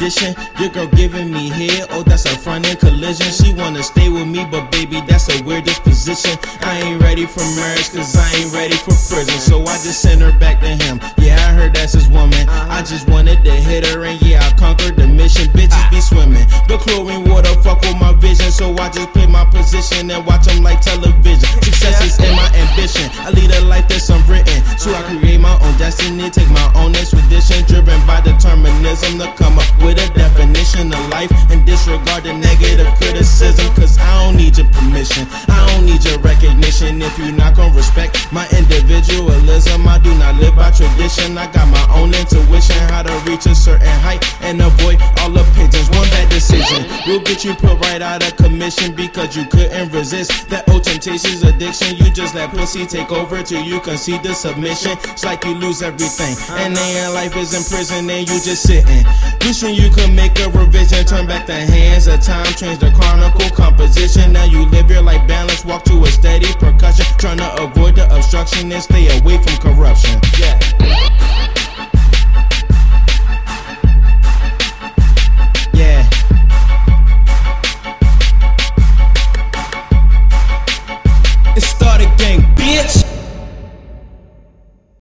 tradition. Your girl giving me head, oh that's a front end collision. She wanna stay with me, but baby that's a weird disposition. I ain't ready for marriage, cause I ain't ready for prison. So I just sent her back to him. Yeah, I heard that's his woman. I just wanted to hit her and yeah, I conquered the mission. Bitches be swimming, the chlorine water fuck with my vision. So I just play my position and watch them like television. Success is in my ambition. I lead a life that's unwritten, so I create my own destiny, take my own expedition, driven by determinism to come up with a definition of life and disregard the negative criticism. Cause I don't need your permission, I don't need your recognition. If you're not gonna respect my individualism, I do not live by tradition. I got my own intuition, how to reach a certain height and avoid all the pigeons. One bad decision will get you put right out of commission, because you couldn't resist that old temptations addiction. You just let pussy take over till you concede the submission. It's like you lose everything and then your life is in prison and you just sitting, wishing you could make a revision. Turn back the hands of time, change the chronicle composition. Now you live your life balanced, walk to a steady percussion, trying to avoid the obstruction and stay away from corruption. Yeah.